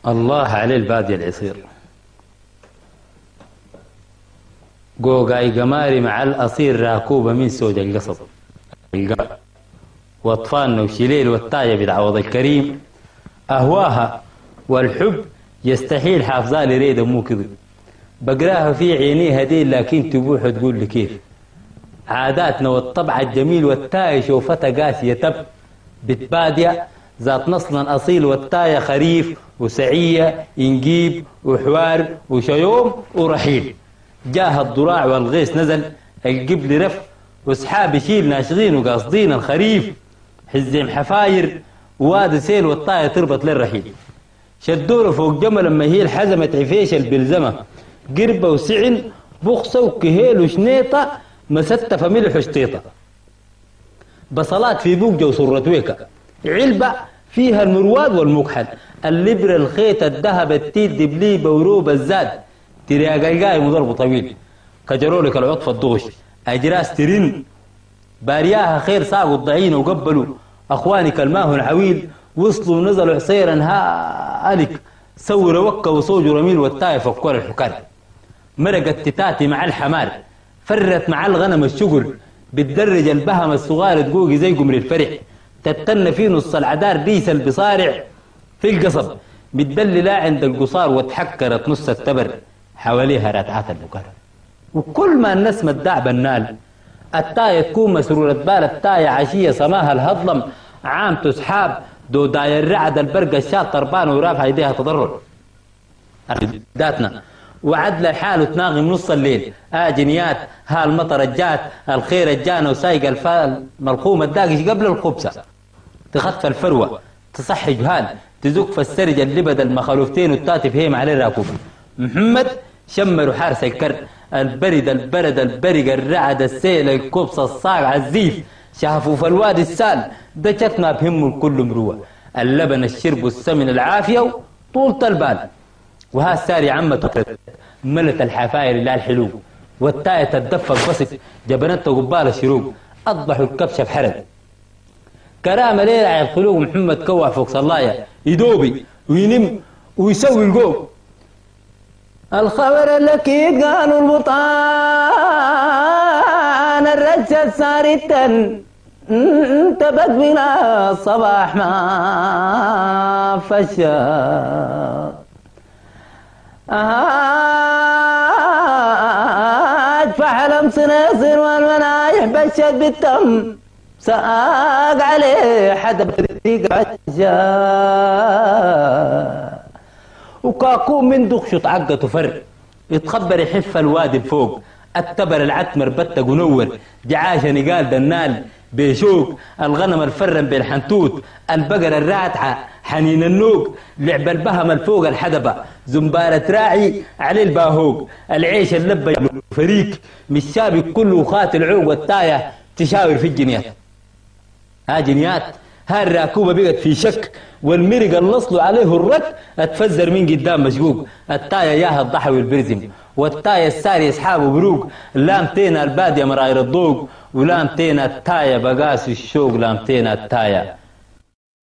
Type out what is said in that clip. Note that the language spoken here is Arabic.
الله عليه البادية العصير قوقاي قماري مع الأصير راكوبة من سود القصب واطفالنا وشليل والطاية بدعوض الكريم أهواها والحب يستحيل حافظها لريد مو كذب بقراها في عينيها دي لكن تبوح تقول لي كيف عاداتنا والطبع الجميل والتاية شوفتها قاسية تب بتبادية ذات نصلا أصيل والتاية خريف وسعية إنجيب وحوار وشيوم ورحيل جاه الضراع والغيث نزل القبل رف وصحاب يشيل ناشغين وقاصدين الخريف حزم حفاير وواد سيل والطاية تربط للرحيل شدوله فوق جمل لما هي الحزمة عفيش البلزمة قربة وسعن بخصة وكهيل وشنيطة مستة ملح وشطيطة بصلات في بوجة وسرة ويكة علبة فيها المرواد والمكحل اللبر الخيط الذهب التيت دبلي بوروب الزاد ترياقاي مضرب طويل كجرولك العطف الضغش أجراس ترن بارياها خير ساقوا الضعين وقبلوا أخوانك الماه العويل وصلوا ونزلوا حصيرا هالك سوروا وكا وصوج رميل والتاية فكور الحكار مرقت تتاتي مع الحمار فرت مع الغنم الشجر بتدرج البهم الصغار تقوقي زي قمر الفرح تتن في نص العدار ديس البصارع في القصب بتدللا عند القصار وتحكرت نص التبر حواليها راتعات البكار وكل ما الناس مدع بالنال التاية تكون مسرورة بال التاية عشية سماها الهضلم عام تسحاب دو داير الرعد البرقة الشاط طربان ورافع يديها تضرر ذاتنا وعدل الحال تناغم نص الليل جنيات هالمطر الجات الخير الجانا وسايق الفال ملخوم الداقش قبل الخبزة تخف الفروة تصحي جهال تزق في السرج اللبد المخالوفتين والتاتف هيم عليه راكوب محمد شمر حارس الكر البرد البرد البرق الرعد السيل الكبص الصاع الزيف شافوا في الوادي السال دجت ما بهم الكل مروة اللبن الشرب والسمن العافية طولة البال وها الساري عمة ملت الحفاير لا الحلو والتاية تدفق بسط جبنت قبال الشروق أضبحوا الكبشة في حرد كرامة ليلة على الخلوق محمد كوع فوق صلاية يدوبي وينم ويسوي القوم الخبر لك قالوا البطان الرجل سارتا انتبت بنا الصباح ما فشا فحلم سناسر والمنايح بشت بالتم ساق عليه حدا بريق عجا وكاكو من دخشط عقة تفر يتخبر يحف الوادي الفوق التبر العتمر بتق ونور جعاشة نقال دنال بيشوق الغنم الفرن بالحنتوت البقر الراتعة حنين النوق لعب البهم الفوق الحدبة زنبارة راعي عليه الباهوق العيش اللبة فريق مش شابك كله خات العوق والتاية تشاور في الجنيات جنيات الراكوبة بقت في شك والمرق اللصل عليه الرك اتفزر من قدام مشقوق التاية ياها الضحى والبرزم والتاية الساري اصحابه بروق لامتين البادية مراير الضوق ولامتين التاية بقاس الشوق لامتين التاية